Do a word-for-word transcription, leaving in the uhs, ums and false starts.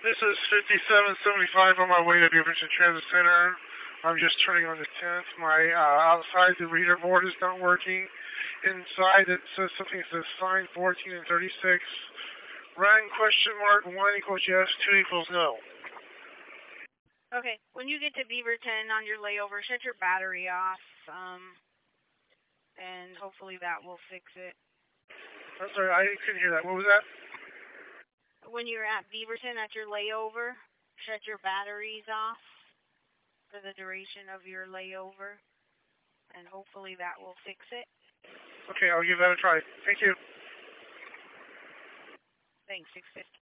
This is fifty-seven seventy-five on my way to Beaverton Transit Center. I'm just turning on the tenth. My uh, outside the reader board is not working. Inside it says something that says sign fourteen and thirty-six. Run question mark one equals yes, two equals no. Okay, when you get to Beaverton on your layover, shut your battery off, um, and hopefully that will fix it. I'm sorry, I couldn't hear that. What was that? When you're at Beaverton at your layover, shut your batteries off for the duration of your layover, and hopefully that will fix it. Okay, I'll give that a try. Thank you. Thanks, six fifty.